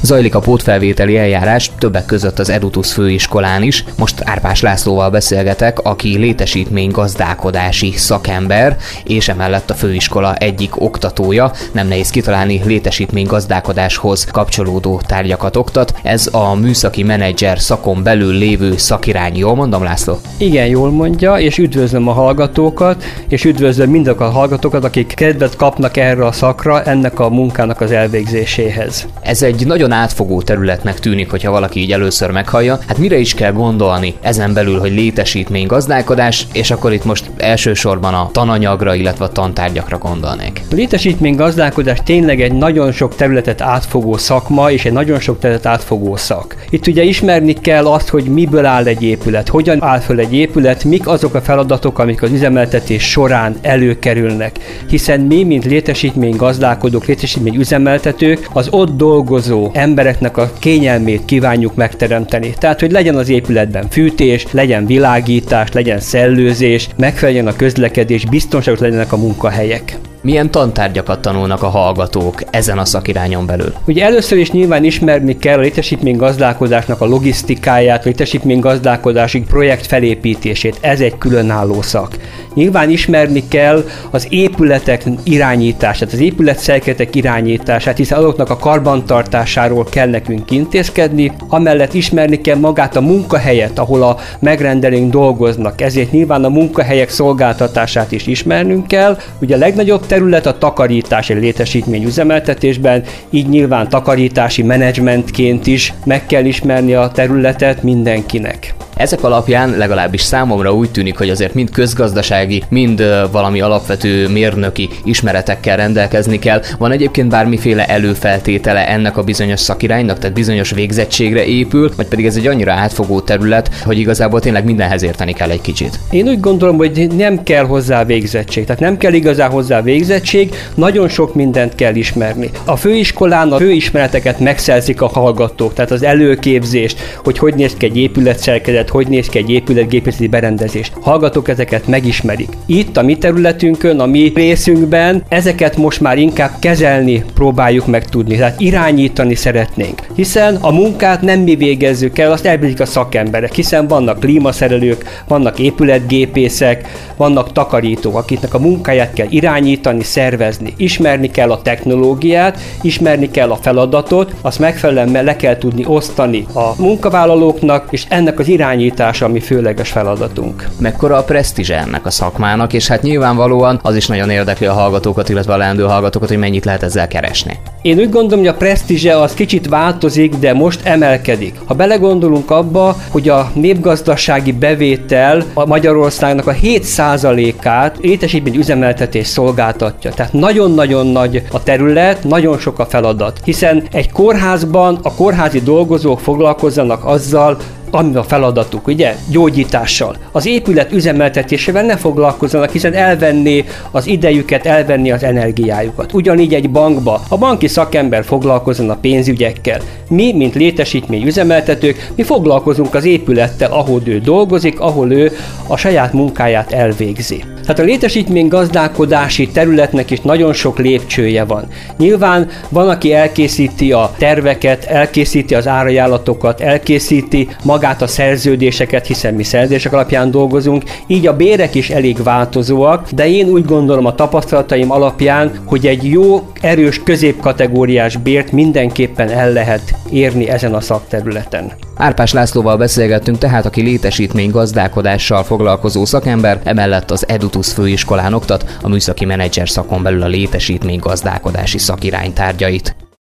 Zajlik a pótfelvételi eljárás többek között az Edutus főiskolán is. Most Árpás Lászlóval beszélgetek, aki létesítménygazdálkodási szakember, és emellett a főiskola egyik oktatója. Nem nehéz kitalálni, létesítménygazdálkodáshoz kapcsolódó tárgyakat oktat. Ez a műszaki menedzser szakon belül lévő szakirány. Jól mondom, László? Igen, jól mondja, és üdvözlöm a hallgatókat, és üdvözlöm mindazokat a hallgatókat, akik kedvet kapnak erre a szakra, ennek a munkának az elvégzéséhez. Ez egy nagyon átfogó területnek tűnik, hogyha valaki így először meghallja. Hát mire is kell gondolni ezen belül, hogy létesítménygazdálkodás, és akkor itt most elsősorban a tananyagra, illetve a tantárgyakra gondolnék. A létesítménygazdálkodás tényleg egy nagyon sok területet átfogó szakma, és egy nagyon sok területet átfogó szak. Itt ugye ismerni kell azt, hogy miből áll egy épület, hogyan áll föl egy épület, mik azok a feladatok, amik az üzemeltetés során előkerülnek. Hiszen mi, mint létesítménygazdálkodók, létesítményüzemeltetők, az ott dolgozó embereknek a kényelmét kívánjuk megteremteni. Tehát, hogy legyen az épületben fűtés, legyen világítás, legyen szellőzés, megfeleljen a közlekedés, biztonságos legyenek a munkahelyek. Milyen tantárgyakat tanulnak a hallgatók ezen a szakirányon belül? Ugye először is nyilván ismerni kell a létesítménygazdálkodásnak a logisztikáját, a létesítménygazdálkodási projekt felépítését. Ez egy különálló szak. Nyilván ismerni kell az épületek irányítását, az épületszerkezetek irányítását, hiszen azoknak a karbantartásáról kell nekünk intézkedni, amellett ismerni kell magát a munkahelyet, ahol a megrendelőink dolgoznak, ezért nyilván a munkahelyek szolgáltatását is ismernünk kell. Ugye a legnagyobb terület a takarítás egy létesítményüzemeltetésben, így nyilván takarítási menedzsmentként is meg kell ismerni a területet mindenkinek. Ezek alapján legalábbis számomra úgy tűnik, hogy azért mind közgazdasági, mind valami alapvető mérnöki ismeretekkel rendelkezni kell. Van egyébként bármiféle előfeltétele ennek a bizonyos szakiránynak, tehát bizonyos végzettségre épül, vagy pedig ez egy annyira átfogó terület, hogy igazából tényleg mindenhez érteni kell egy kicsit? Én úgy gondolom, hogy nem kell hozzá végzettség, tehát nem kell igazán hozzá végzettség, nagyon sok mindent kell ismerni. A főiskolán a főismereteket megszerzik a hallgatók, tehát az előképzést, hogy néz ki egy épületszerkezet, hogy néz ki egy épületgépészeti berendezés. Hallgatók ezeket megismerik. Itt a mi területünkön, a mi részünkben ezeket most már inkább kezelni próbáljuk meg tudni, tehát irányítani szeretnénk. Hiszen a munkát nem mi végezzük el, azt elvégzik a szakemberek, hiszen vannak klímaszerelők, vannak épületgépészek, vannak takarítók, akiknek a munkáját kell irányítani, szervezni. Ismerni kell a technológiát, ismerni kell a feladatot, azt megfelelően le kell tudni osztani a munkavállalóknak, és ennek az irányítása a mi főleges feladatunk. Mekkora a presztízse ennek a szakmának, és hát nyilvánvalóan az is nagyon érdekli a hallgatókat, illetve a leendő hallgatókat, hogy mennyit lehet ezzel keresni. Én úgy gondolom, hogy a presztízse az kicsit változik, de most emelkedik. Ha belegondolunk abba, hogy a népgazdasági bevétel a Magyarországnak a 7%-át létesítményüzemeltetés szolgáltatja. Tehát nagyon-nagyon nagy a terület, nagyon sok a feladat. Hiszen egy kórházban a kórházi dolgozók foglalkozzanak azzal, ami a feladatuk, ugye, gyógyítással. Az épület üzemeltetésével ne foglalkozzanak, hiszen elvenné az idejüket, elvenné az energiájukat. Ugyanígy egy bankba a banki szakember foglalkozzon a pénzügyekkel. Mi, mint létesítményüzemeltetők, mi foglalkozunk az épülettel, ahol ő dolgozik, ahol ő a saját munkáját elvégzi. Tehát a létesítménygazdálkodási területnek is nagyon sok lépcsője van. Nyilván van, aki elkészíti a terveket, elkészíti az árajánlatokat, elkészíti magát a szerződéseket, hiszen mi szerződések alapján dolgozunk, így a bérek is elég változóak, de én úgy gondolom a tapasztalataim alapján, hogy egy jó, erős középkategóriás bért mindenképpen el lehet érni ezen a szakterületen. Árpás Lászlóval beszélgettünk tehát, aki létesítménygazdálkodással foglalkozó szakember, emellett az Edutus főiskolán oktat, a műszaki menedzser szakon belül a létesítménygazdálkodási szakirány tárgyait.